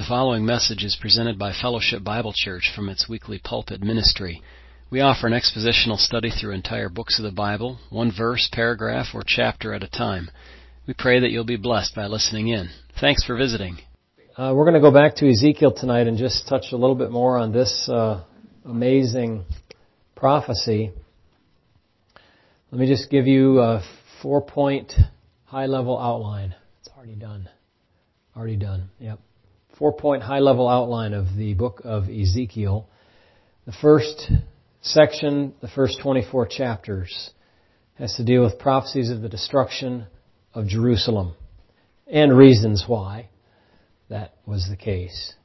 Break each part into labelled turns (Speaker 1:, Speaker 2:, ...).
Speaker 1: The following message is presented by Fellowship Bible Church from its weekly pulpit ministry. We offer an expositional study through entire books of the Bible, one verse, paragraph, or chapter at a time. We pray that you'll be blessed by listening in. Thanks for visiting.
Speaker 2: We're going to go back to Ezekiel tonight and just touch a little bit more on this amazing prophecy. Let me just give you a 4-point high-level outline. It's already done. Yep. 4-point high-level outline of the book of Ezekiel. The first section, the first 24 chapters, has to deal with prophecies of the destruction of Jerusalem and reasons why that was the case.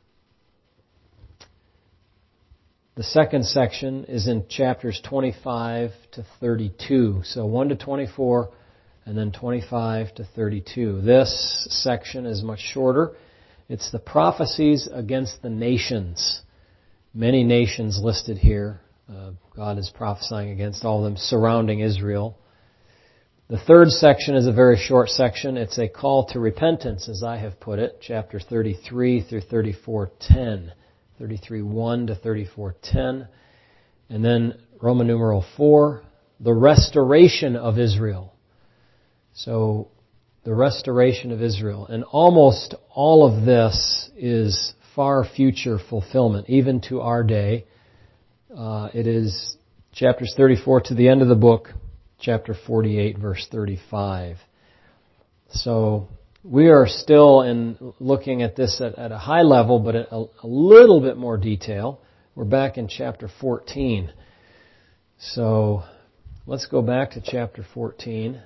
Speaker 2: The second section is in chapters 25 to 32. So 1 to 24 and then 25 to 32. This section is much shorter. It's the prophecies against the nations. Many nations listed here. God is prophesying against all of them surrounding Israel. The third section is a very short section. It's a call to repentance, as I have put it, chapter 33 through 34:10. 33:1 to 34:10. And then Roman numeral 4, the restoration of Israel. So, the restoration of Israel. And almost all of this is far future fulfillment, even to our day. It is chapters 34 to the end of the book, chapter 48, verse 35. So, we are still looking at this at a high level, but at a little bit more detail. We're back in chapter 14. So, let's go back to chapter 14.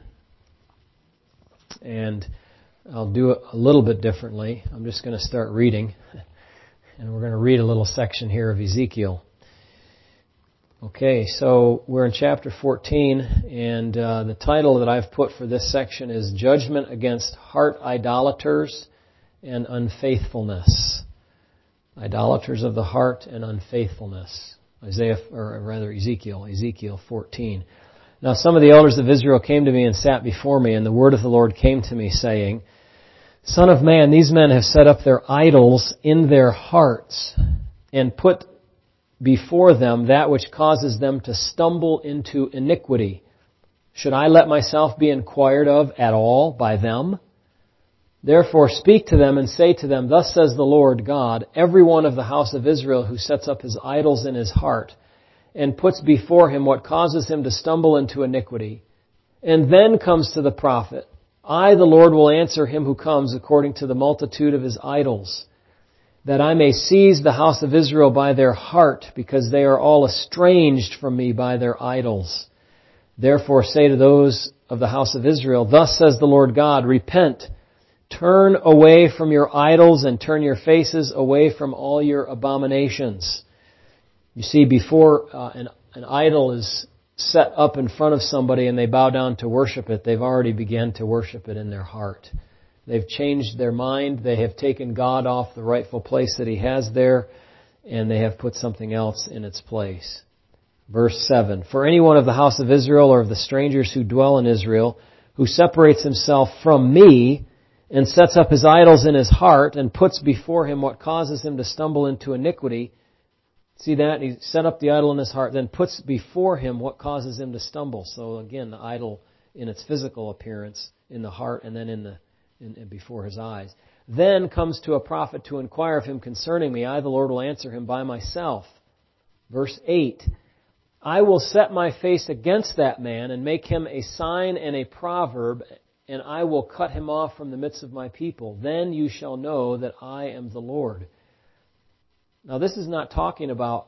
Speaker 2: And I'll do it a little bit differently. I'm just going to start reading. And we're going to read a little section here of Ezekiel. Okay, so we're in chapter 14, and the title that I've put for this section is Judgment Against Heart Idolaters and Unfaithfulness. Idolaters of the heart and unfaithfulness. Ezekiel 14. Now some of the elders of Israel came to me and sat before me, and the word of the Lord came to me, saying, Son of man, these men have set up their idols in their hearts, and put before them that which causes them to stumble into iniquity. Should I let myself be inquired of at all by them? Therefore speak to them and say to them, Thus says the Lord God, every one of the house of Israel who sets up his idols in his heart, and puts before him what causes him to stumble into iniquity, and then comes to the prophet, I, the Lord, will answer him who comes according to the multitude of his idols, that I may seize the house of Israel by their heart, because they are all estranged from me by their idols. Therefore say to those of the house of Israel, Thus says the Lord God, Repent, turn away from your idols, and turn your faces away from all your abominations. You see, before an idol is set up in front of somebody and they bow down to worship it, they've already begun to worship it in their heart. They've changed their mind. They have taken God off the rightful place that He has there, and they have put something else in its place. Verse 7, For anyone of the house of Israel or of the strangers who dwell in Israel, who separates himself from me and sets up his idols in his heart and puts before him what causes him to stumble into iniquity, see that? He set up the idol in his heart, then puts before him what causes him to stumble. So again, the idol in its physical appearance in the heart, and then before his eyes. Then comes to a prophet to inquire of him concerning me. I, the Lord, will answer him by myself. Verse 8, I will set my face against that man and make him a sign and a proverb, and I will cut him off from the midst of my people. Then you shall know that I am the Lord. Now, this is not talking about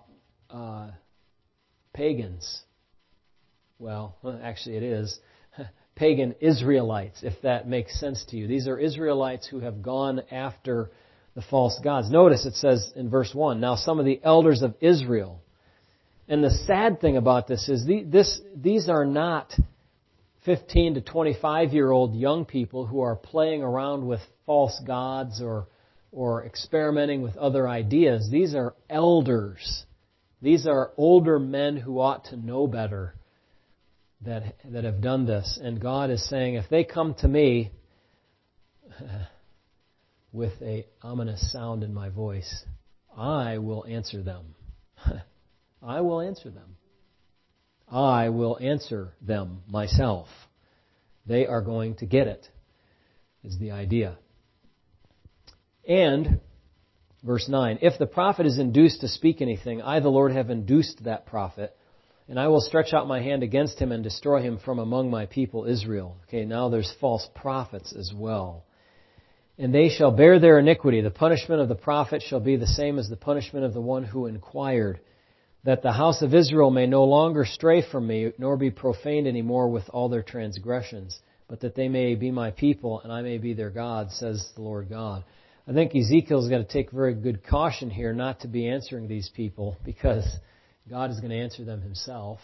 Speaker 2: pagans. Well, actually it is. Pagan Israelites, if that makes sense to you. These are Israelites who have gone after the false gods. Notice it says in verse 1, Now some of the elders of Israel. And the sad thing about this is these are not 15 to 25-year-old young people who are playing around with false gods or experimenting with other ideas. These are elders. These are older men who ought to know better that have done this. And God is saying, if they come to me, with a ominous sound in my voice. I will answer them. I will answer them. I will answer them myself. They are going to get it, is the idea. And, verse 9, if the prophet is induced to speak anything, I, the Lord, have induced that prophet, and I will stretch out my hand against him and destroy him from among my people Israel. Okay, now there's false prophets as well. And they shall bear their iniquity. The punishment of the prophet shall be the same as the punishment of the one who inquired, that the house of Israel may no longer stray from me, nor be profaned any more with all their transgressions, but that they may be my people, and I may be their God, says the Lord God. I think Ezekiel's got to take very good caution here not to be answering these people, because God is going to answer them himself.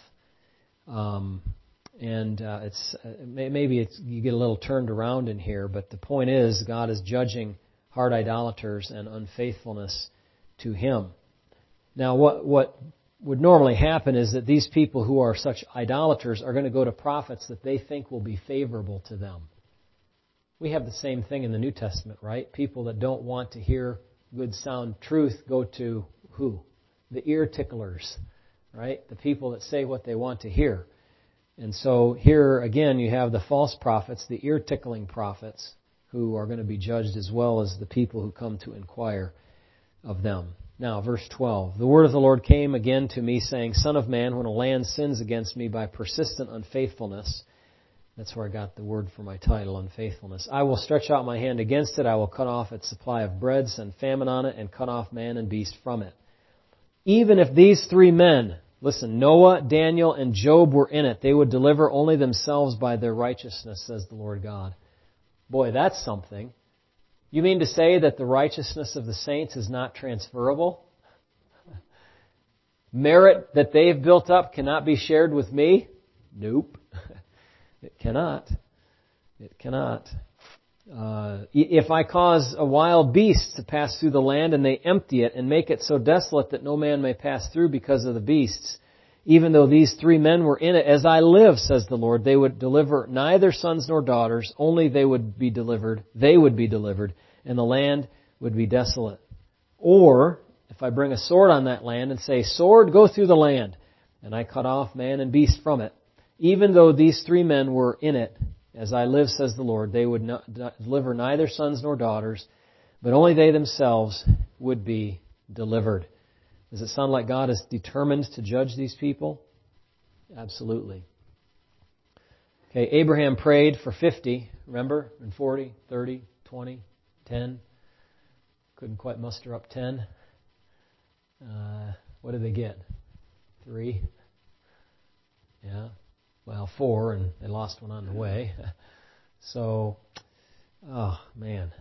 Speaker 2: You get a little turned around in here, but the point is God is judging hard idolaters and unfaithfulness to him. Now, what would normally happen is that these people who are such idolaters are going to go to prophets that they think will be favorable to them. We have the same thing in the New Testament, right? People that don't want to hear good sound truth go to who? The ear ticklers, right? The people that say what they want to hear. And so here again you have the false prophets, the ear-tickling prophets, who are going to be judged as well as the people who come to inquire of them. Now, verse 12. The word of the Lord came again to me, saying, Son of man, when a land sins against me by persistent unfaithfulness, that's where I got the word for my title, unfaithfulness, I will stretch out my hand against it, I will cut off its supply of bread, send famine on it, and cut off man and beast from it. Even if these three men, listen, Noah, Daniel, and Job were in it, they would deliver only themselves by their righteousness, says the Lord God. Boy, that's something. You mean to say that the righteousness of the saints is not transferable? Merit that they've built up cannot be shared with me? Nope. It cannot. It cannot. If I cause a wild beast to pass through the land and they empty it and make it so desolate that no man may pass through because of the beasts, even though these three men were in it, as I live, says the Lord, they would deliver neither sons nor daughters, only they would be delivered, and the land would be desolate. Or, if I bring a sword on that land and say, Sword, go through the land, and I cut off man and beast from it, even though these three men were in it, as I live, says the Lord, they would not deliver neither sons nor daughters, but only they themselves would be delivered. Does it sound like God is determined to judge these people? Absolutely. Okay, Abraham prayed for 50, remember? And 40, 30, 20, 10. Couldn't quite muster up 10. What did they get? 3? Yeah. Well, 4, and they lost one on the way. So, oh man,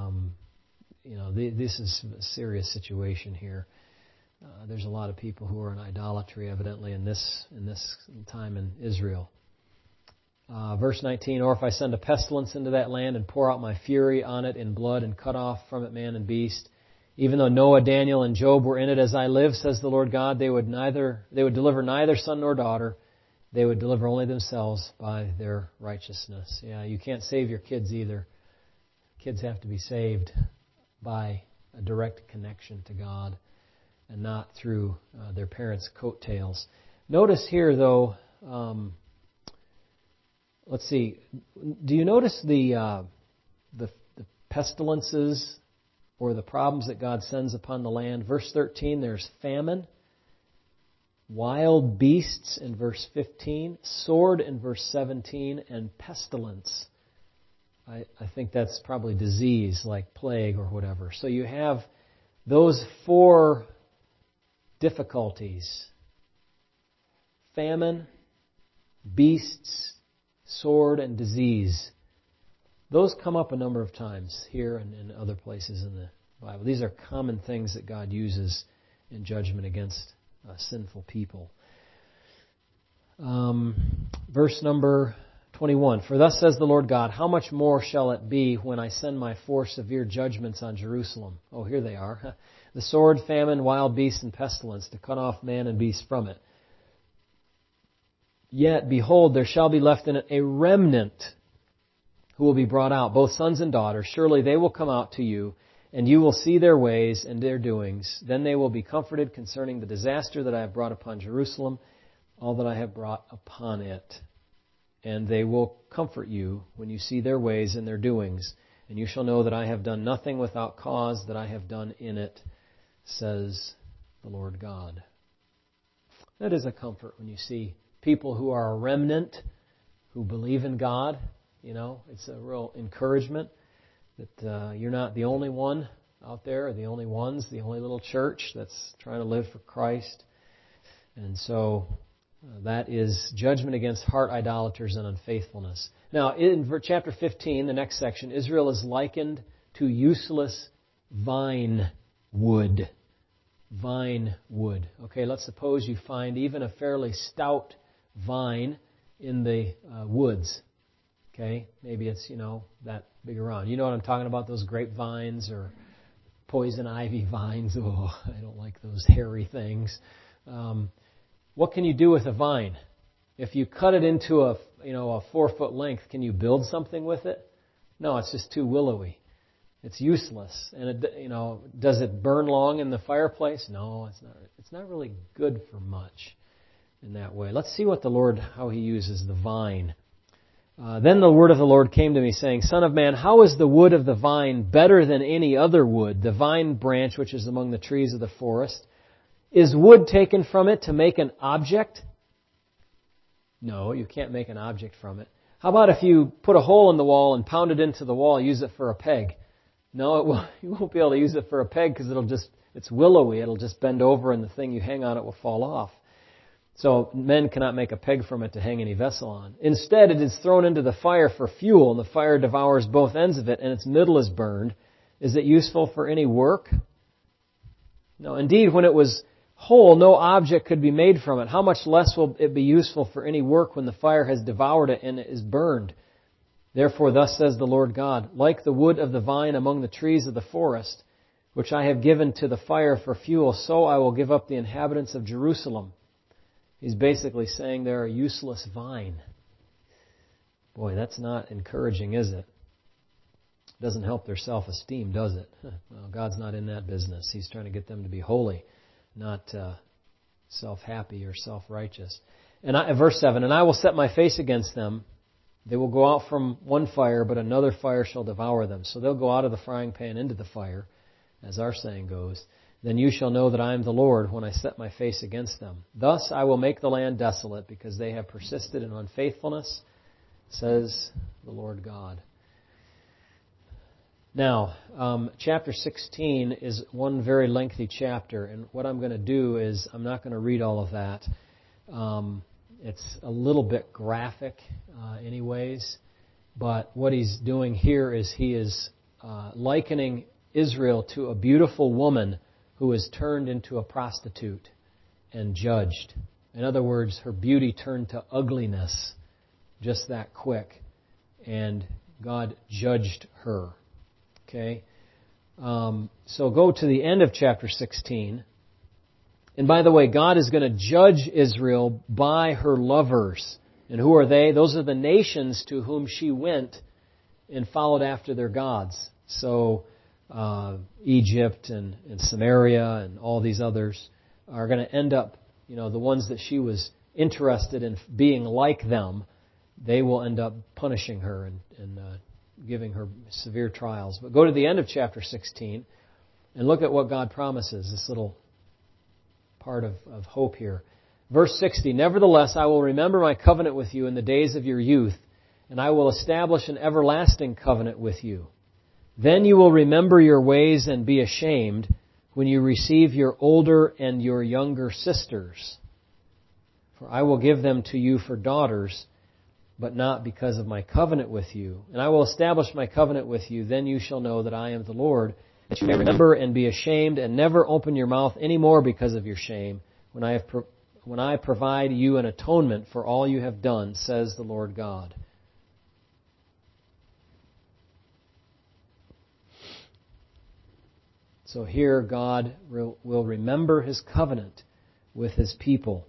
Speaker 2: this is a serious situation here. There's a lot of people who are in idolatry, evidently, in this time in Israel. Verse 19, Or if I send a pestilence into that land and pour out my fury on it in blood and cut off from it man and beast, even though Noah, Daniel, and Job were in it, as I live, says the Lord God, they would deliver neither son nor daughter. They would deliver only themselves by their righteousness. Yeah, you can't save your kids either. Kids have to be saved by a direct connection to God and not through their parents' coattails. Notice here, though, let's see. Do you notice the pestilences or the problems that God sends upon the land? Verse 13, there's famine. Wild beasts in verse 15, sword in verse 17, and pestilence. I think that's probably disease like plague or whatever. So you have those 4 difficulties. Famine, beasts, sword, and disease. Those come up a number of times here and in other places in the Bible. These are common things that God uses in judgment against sinful people. Verse number 21. For thus says the Lord God, how much more shall it be when I send my 4 severe judgments on Jerusalem? Oh, here they are. The sword, famine, wild beasts, and pestilence, to cut off man and beast from it. Yet, behold, there shall be left in it a remnant who will be brought out, both sons and daughters. Surely they will come out to you, and you will see their ways and their doings. Then they will be comforted concerning the disaster that I have brought upon Jerusalem, all that I have brought upon it. And they will comfort you when you see their ways and their doings. And you shall know that I have done nothing without cause, that I have done in it, says the Lord God. That is a comfort when you see people who are a remnant, who believe in God. You know, it's a real encouragement that you're not the only one out there, or the only ones, the only little church that's trying to live for Christ. And so that is judgment against heart idolaters and unfaithfulness. Now, in chapter 15, the next section, Israel is likened to useless vine wood. Vine wood. Okay, let's suppose you find even a fairly stout vine in the woods. Okay, maybe it's, that big around. You know what I'm talking about, those grapevines or poison ivy vines. Oh, I don't like those hairy things. What can you do with a vine? If you cut it into a 4-foot length, can you build something with it? No, it's just too willowy. It's useless. And does it burn long in the fireplace? No, it's not. It's not really good for much in that way. Let's see what the Lord, how He uses the vine. Then the word of the Lord came to me, saying, Son of man, how is the wood of the vine better than any other wood, the vine branch which is among the trees of the forest? Is wood taken from it to make an object? No, you can't make an object from it. How about if you put a hole in the wall and pound it into the wall, use it for a peg? No, you won't be able to use it for a peg because it's willowy. It'll just bend over and the thing you hang on it will fall off. So men cannot make a peg from it to hang any vessel on. Instead, it is thrown into the fire for fuel, and the fire devours both ends of it, and its middle is burned. Is it useful for any work? No. Indeed, when it was whole, no object could be made from it. How much less will it be useful for any work when the fire has devoured it and it is burned? Therefore, thus says the Lord God, like the wood of the vine among the trees of the forest, which I have given to the fire for fuel, so I will give up the inhabitants of Jerusalem. He's basically saying they're a useless vine. Boy, that's not encouraging, is it? Doesn't help their self-esteem, does it? Well, God's not in that business. He's trying to get them to be holy, not self-happy or self-righteous. And verse 7, and I will set my face against them. They will go out from one fire, but another fire shall devour them. So they'll go out of the frying pan into the fire, as our saying goes. Then you shall know that I am the Lord when I set my face against them. Thus I will make the land desolate, because they have persisted in unfaithfulness, says the Lord God. Now, chapter 16 is one very lengthy chapter, and what I'm going to do is I'm not going to read all of that. It's a little bit graphic anyways, but what he's doing here is he is likening Israel to a beautiful woman who is turned into a prostitute and judged. In other words, her beauty turned to ugliness just that quick, and God judged her. Okay? So go to the end of chapter 16. And by the way, God is going to judge Israel by her lovers. And who are they? Those are the nations to whom she went and followed after their gods. So Egypt and Samaria and all these others are going to end up, the ones that she was interested in being like them, they will end up punishing her and giving her severe trials. But go to the end of chapter 16 and look at what God promises, this little part of hope here. Verse 60, Nevertheless, I will remember my covenant with you in the days of your youth, and I will establish an everlasting covenant with you. Then you will remember your ways and be ashamed when you receive your older and your younger sisters. For I will give them to you for daughters, but not because of my covenant with you. And I will establish my covenant with you. Then you shall know that I am the Lord, that you may remember and be ashamed and never open your mouth any more because of your shame when I provide you an atonement for all you have done, says the Lord God. So here God will remember His covenant with His people.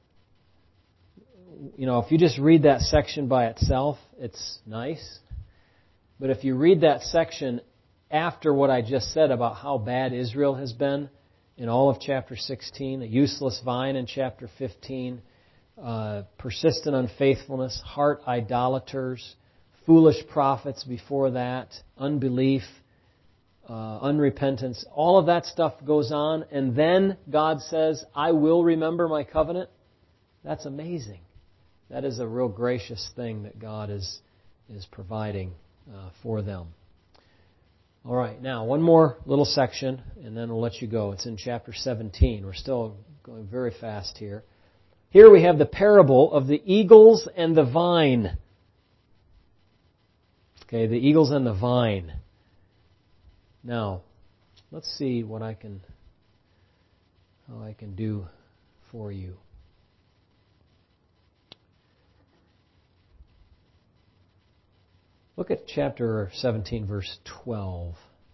Speaker 2: If you just read that section by itself, it's nice. But if you read that section after what I just said about how bad Israel has been in all of chapter 16, a useless vine in chapter 15, persistent unfaithfulness, heart idolaters, foolish prophets before that, unbelief, unrepentance, all of that stuff goes on, and then God says, I will remember my covenant. That's amazing. That is a real gracious thing that God is providing for them. All right, now one more little section, and then we'll let you go. It's in chapter 17. We're still going very fast here. Here we have the parable of the eagles and the vine. Okay, the eagles and the vine. Now, let's see how I can do for you. Look at chapter 17, verse 12.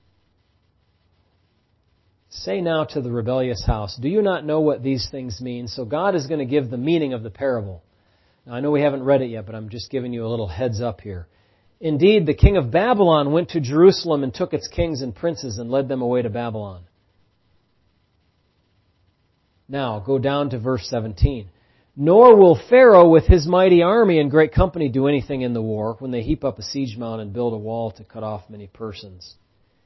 Speaker 2: Say now to the rebellious house, do you not know what these things mean? So God is going to give the meaning of the parable. Now, I know we haven't read it yet, but I'm just giving you a little heads up here. Indeed, the king of Babylon went to Jerusalem and took its kings and princes and led them away to Babylon. Now, go down to verse 17. Nor will Pharaoh with his mighty army and great company do anything in the war when they heap up a siege mound and build a wall to cut off many persons.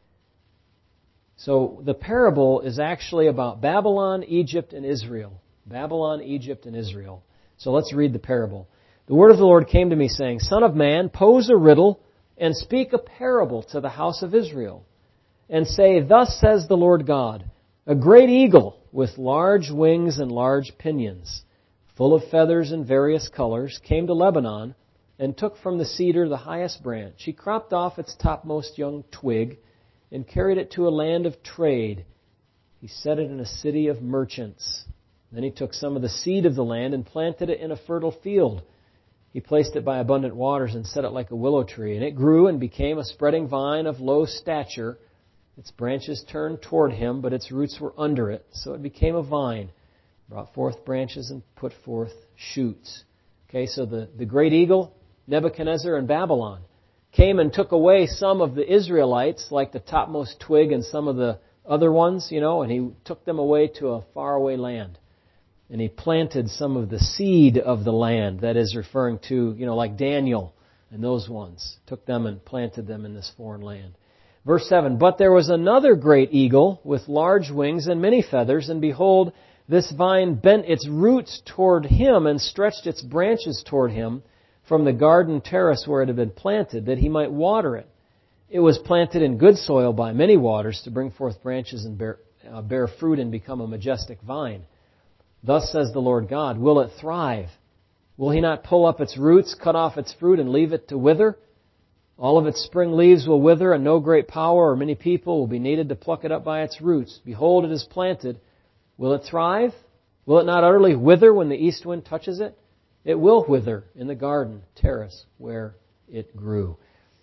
Speaker 2: So the parable is actually about Babylon, Egypt, and Israel. Babylon, Egypt, and Israel. So let's read the parable. The word of the Lord came to me saying, Son of man, pose a riddle and speak a parable to the house of Israel. And say, Thus says the Lord God, a great eagle with large wings and large pinions, full of feathers and various colors, came to Lebanon and took from the cedar the highest branch. He cropped off its topmost young twig and carried it to a land of trade. He set it in a city of merchants. Then he took some of the seed of the land and planted it in a fertile field. He placed it by abundant waters and set it like a willow tree. And it grew and became a spreading vine of low stature. Its branches turned toward him, but its roots were under it. So it became a vine, brought forth branches and put forth shoots. Okay, so the great eagle, Nebuchadnezzar and Babylon, came and took away some of the Israelites, like the topmost twig and some of the other ones, and he took them away to a faraway land. And he planted some of the seed of the land, that is referring to, like Daniel and those ones. Took them and planted them in this foreign land. Verse 7, But there was another great eagle with large wings and many feathers, and behold, this vine bent its roots toward him and stretched its branches toward him from the garden terrace where it had been planted, that he might water it. It was planted in good soil by many waters to bring forth branches and bear fruit and become a majestic vine. Thus says the Lord God, will it thrive? Will he not pull up its roots, cut off its fruit, and leave it to wither? All of its spring leaves will wither, and no great power or many people will be needed to pluck it up by its roots. Behold, it is planted. Will it thrive? Will it not utterly wither when the east wind touches it? It will wither in the garden terrace where it grew.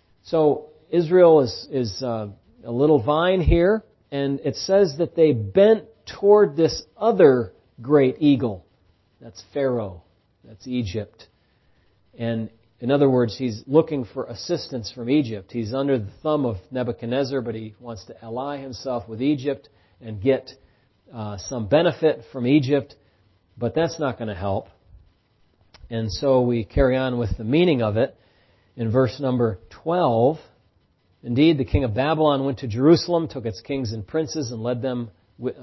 Speaker 2: So Israel is a little vine here, and it says that they bent toward this other great eagle. That's Pharaoh. That's Egypt. And in other words, he's looking for assistance from Egypt. He's under the thumb of Nebuchadnezzar, but he wants to ally himself with Egypt and get some benefit from Egypt. But that's not going to help. And so we carry on with the meaning of it in verse number 12. Indeed, the king of Babylon went to Jerusalem, took its kings and princes, and led them with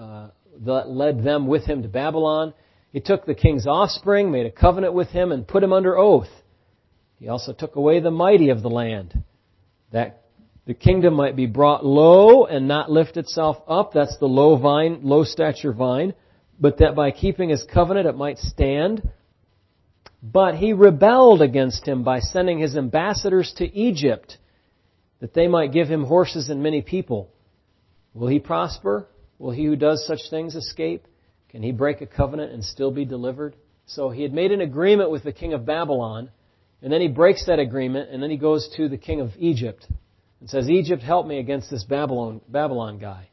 Speaker 2: him to Babylon. He took the king's offspring, made a covenant with him, and put him under oath. He also took away the mighty of the land, that the kingdom might be brought low and not lift itself up. That's the low stature vine. But that by keeping his covenant it might stand. But he rebelled against him by sending his ambassadors to Egypt, that they might give him horses and many people. Will he prosper? Will he who does such things escape? Can he break a covenant and still be delivered? So he had made an agreement with the king of Babylon, and then he breaks that agreement, and then he goes to the king of Egypt and says, Egypt, help me against this Babylon guy.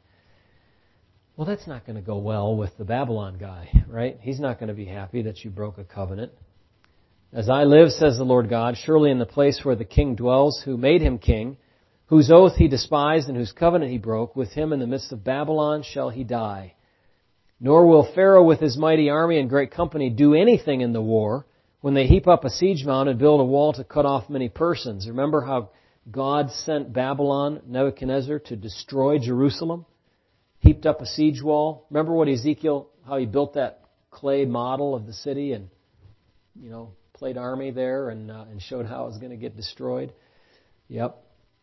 Speaker 2: Well, that's not going to go well with the Babylon guy, right? He's not going to be happy that you broke a covenant. As I live, says the Lord God, surely in the place where the king dwells, who made him king, whose oath he despised and whose covenant he broke, with him in the midst of Babylon shall he die. Nor will Pharaoh with his mighty army and great company do anything in the war when they heap up a siege mound and build a wall to cut off many persons. Remember how God sent Babylon, Nebuchadnezzar, to destroy Jerusalem? Heaped up a siege wall. Remember what Ezekiel, how he built that clay model of the city and, played army there and showed how it was going to get destroyed? Yep.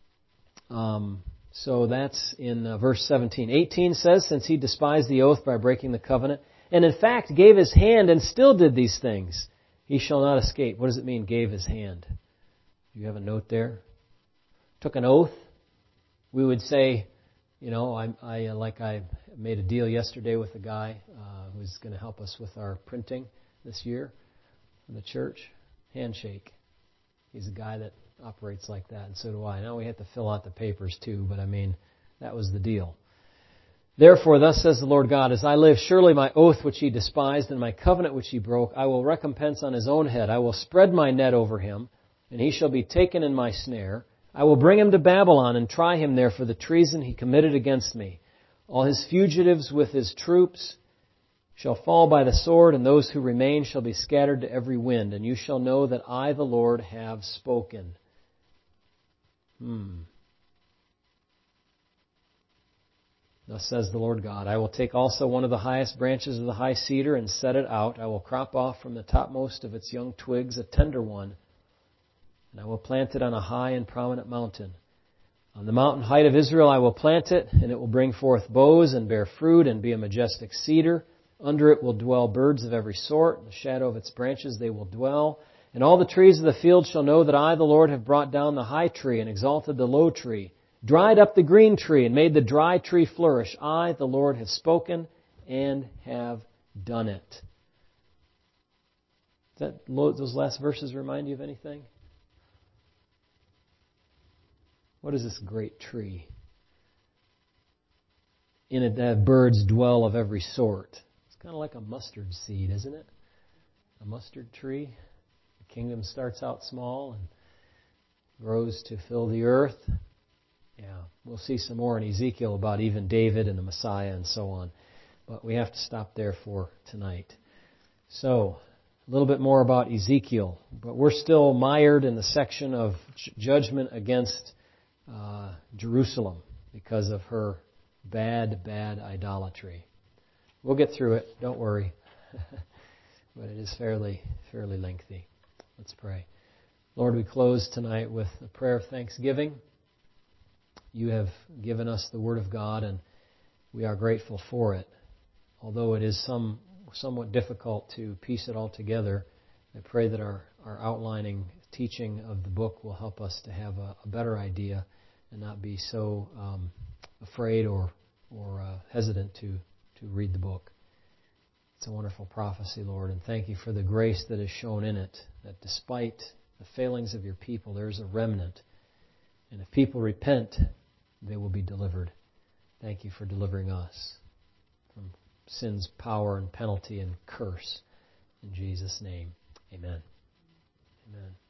Speaker 2: So that's in verse 17. 18 says, since he despised the oath by breaking the covenant, and in fact gave his hand and still did these things, he shall not escape. What does it mean, gave his hand? Do you have a note there? Took an oath. We would say, I made a deal yesterday with a guy who's going to help us with our printing this year for the church. Handshake. He's a guy that operates like that, and so do I. Now we have to fill out the papers too, but that was the deal. Therefore, thus says the Lord God, as I live, surely my oath which he despised and my covenant which he broke, I will recompense on his own head. I will spread my net over him, and he shall be taken in my snare. I will bring him to Babylon and try him there for the treason he committed against me. All his fugitives with his troops shall fall by the sword, and those who remain shall be scattered to every wind. And you shall know that I, the Lord, have spoken. Thus says the Lord God, I will take also one of the highest branches of the high cedar and set it out. I will crop off from the topmost of its young twigs a tender one, and I will plant it on a high and prominent mountain. On the mountain height of Israel I will plant it, and it will bring forth boughs and bear fruit and be a majestic cedar. Under it will dwell birds of every sort. In the shadow of its branches they will dwell. And all the trees of the field shall know that I, the Lord, have brought down the high tree and exalted the low tree, dried up the green tree and made the dry tree flourish. I, the Lord, have spoken and have done it. Does those last verses remind you of anything? What is this great tree? In it that birds dwell of every sort. It's kind of like a mustard seed, isn't it? A mustard tree. The kingdom starts out small and grows to fill the earth. Yeah, we'll see some more in Ezekiel about even David and the Messiah and so on. But we have to stop there for tonight. So, a little bit more about Ezekiel. But we're still mired in the section of judgment against Jerusalem because of her bad idolatry. We'll get through it, don't worry. But it is fairly lengthy. Let's pray. Lord, we close tonight with a prayer of thanksgiving. You have given us the Word of God, and we are grateful for it. Although it is somewhat difficult to piece it all together, I pray that our outlining teaching of the book will help us to have a better idea and not be so afraid or hesitant to read the book. It's a wonderful prophecy, Lord, and thank you for the grace that is shown in it, that despite the failings of your people, there is a remnant. And if people repent, they will be delivered. Thank you for delivering us from sin's power and penalty and curse. In Jesus' name, amen. Amen.